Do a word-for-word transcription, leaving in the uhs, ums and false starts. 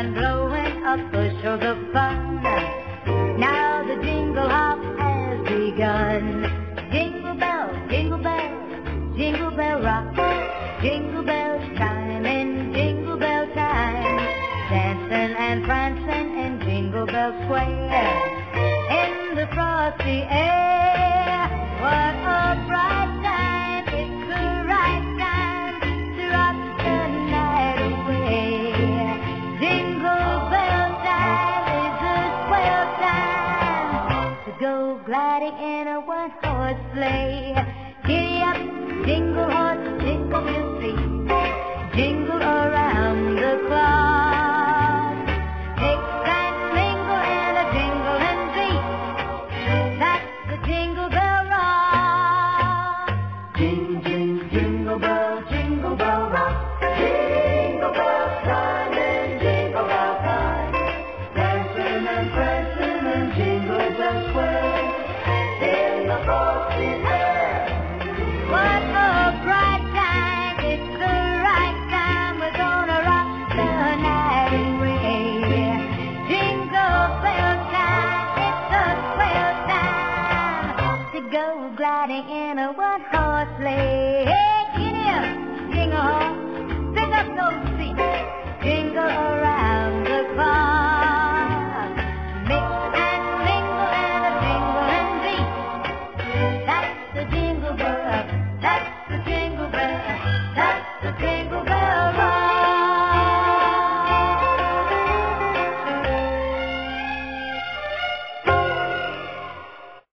and blowing up bushels of fun. Now the jingle hop has begun. Jingle bells, jingle bells, jingle bell rock. Jingle bells chime in jingle bell time. Dancing and prancing in Jingle Bell Square. In the frosty air, what a bright time. It's the right time to rock the night away. Jingle bell time is a swell time to go gliding in a one-horse sleigh. Giddy up, jingle horse, jingle your feet. Jingle around the clock. Mix and mingle in a jingling beat. That's the Jingle Bell Rock. Jing, jing, jingle bell, jingle bell rock. Jingle bell time and jingle bell time. Dancing and prancing in Jingle Bell Square. In the frosty air. What a bright time. It's the right time. We're gonna rock the night away. Jingle bell time. It's a swell time to go gliding in a one-horse sleigh.